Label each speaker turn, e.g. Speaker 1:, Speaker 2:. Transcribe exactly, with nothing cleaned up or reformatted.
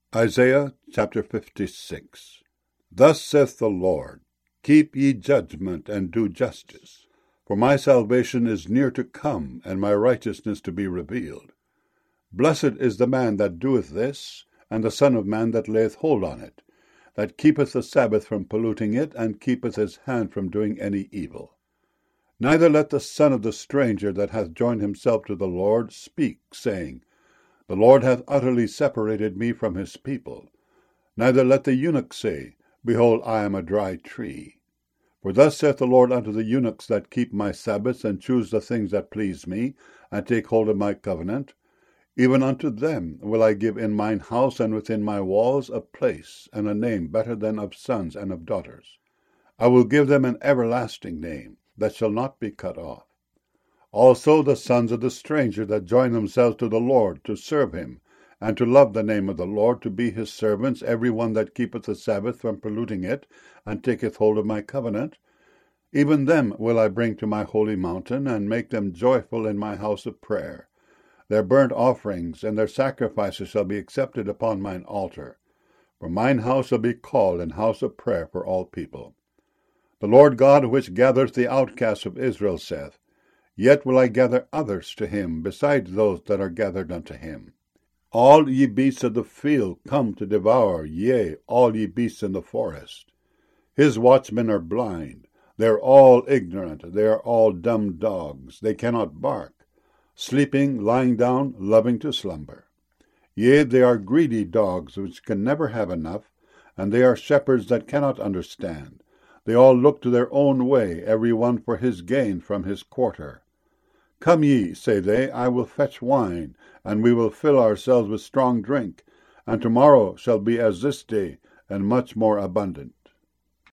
Speaker 1: Isaiah chapter fifty-six. Thus saith the Lord, Keep ye judgment, and do justice, for my salvation is near to come, and my righteousness to be revealed. Blessed is the man that doeth this, and the Son of man that layeth hold on it, that keepeth the Sabbath from polluting it, and keepeth his hand from doing any evil. Neither let the son of the stranger that hath joined himself to the Lord speak, saying, The Lord hath utterly separated me from his people. Neither let the eunuch say, Behold, I am a dry tree. For thus saith the Lord unto the eunuchs that keep my Sabbaths, and choose the things that please me, and take hold of my covenant, even unto them will I give in mine house and within my walls a place and a name better than of sons and of daughters. I will give them an everlasting name, that shall not be cut off. Also the sons of the stranger that join themselves to the Lord to serve him, and to love the name of the Lord, to be his servants, every one that keepeth the Sabbath from polluting it, and taketh hold of my covenant, even them will I bring to my holy mountain, and make them joyful in my house of prayer. Their burnt offerings and their sacrifices shall be accepted upon mine altar. For mine house shall be called an house of prayer for all people. The Lord God, which gathereth the outcasts of Israel, saith, Yet will I gather others to him, besides those that are gathered unto him. All ye beasts of the field come to devour, yea, all ye beasts in the forest. His watchmen are blind, they are all ignorant, they are all dumb dogs, they cannot bark, sleeping, lying down, loving to slumber. Yea, they are greedy dogs, which can never have enough, and they are shepherds that cannot understand. They all look to their own way, every one for his gain from his quarter. Come ye, say they, I will fetch wine, and we will fill ourselves with strong drink, and tomorrow shall be as this day, and much more abundant.